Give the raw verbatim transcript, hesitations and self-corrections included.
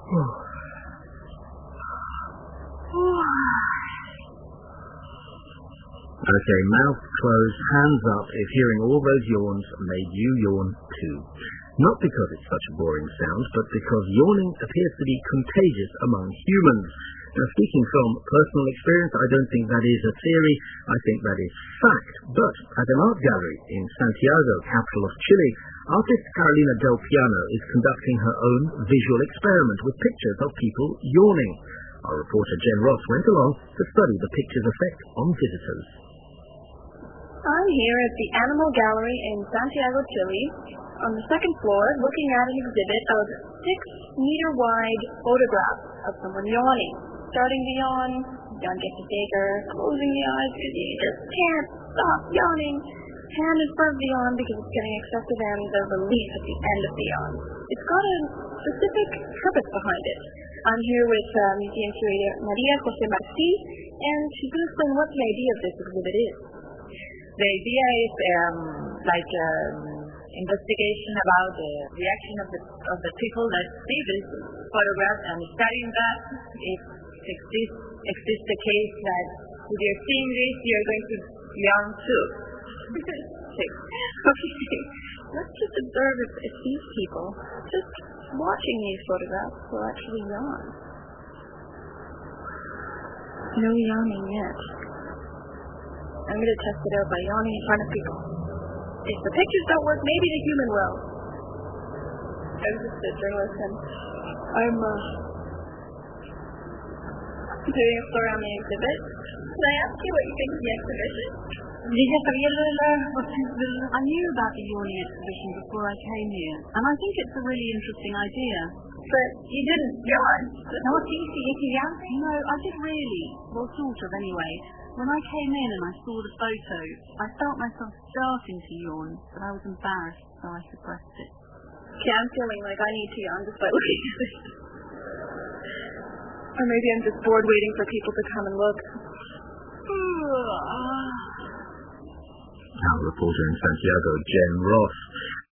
Okay, mouth closed, hands up if hearing all those yawns made you yawn too. Not because it's such a boring sound, but because yawning appears to be contagious among humans. Now, speaking from personal experience, I don't think that is a theory, I think that is fact. But at an art gallery in Santiago, capital of Chile, artist Carolina Del Piano is conducting her own visual experiment with pictures of people yawning. Our reporter Jen Ross went along to study the picture's effect on visitors. I'm here at the Animal Gallery in Santiago, Chile, on the second floor, looking at an exhibit of six-meter-wide photographs of someone yawning. Starting to yawn, yawn gets bigger, closing the eyes because you just can't stop yawning. Hand in front of the yawn because it's getting excessive and the release at the end of the yawn. It's got a specific purpose behind it. I'm here with uh, museum curator Maria Jose Marci, and she's going to explain what the idea of this exhibit is. The idea is um, like um, investigation about the reaction of the of the people that see this photograph, and studying that if exists exists the case that if you're seeing this, you're going to yawn too. Okay, let's just observe if, if these people, just watching these photographs, will actually yawn. No yawning yet. I'm going to test it out by yawning in front of people. If the pictures don't work, maybe the human will. I'm just a journalist, and I'm uh, doing a story on the exhibit. Can I ask you what you think of the exhibition? I knew about the yawning exhibition before I came here, and I think it's a really interesting idea. But you didn't yawn. No, no, I did really. Well, sort of, anyway. When I came in and I saw the photos, I felt myself starting to yawn, but I was embarrassed, so I suppressed it. Okay, I'm feeling like I need to yawn just by looking at this. Or maybe I'm just bored waiting for people to come and look. Our reporter in Santiago, Jen Ross.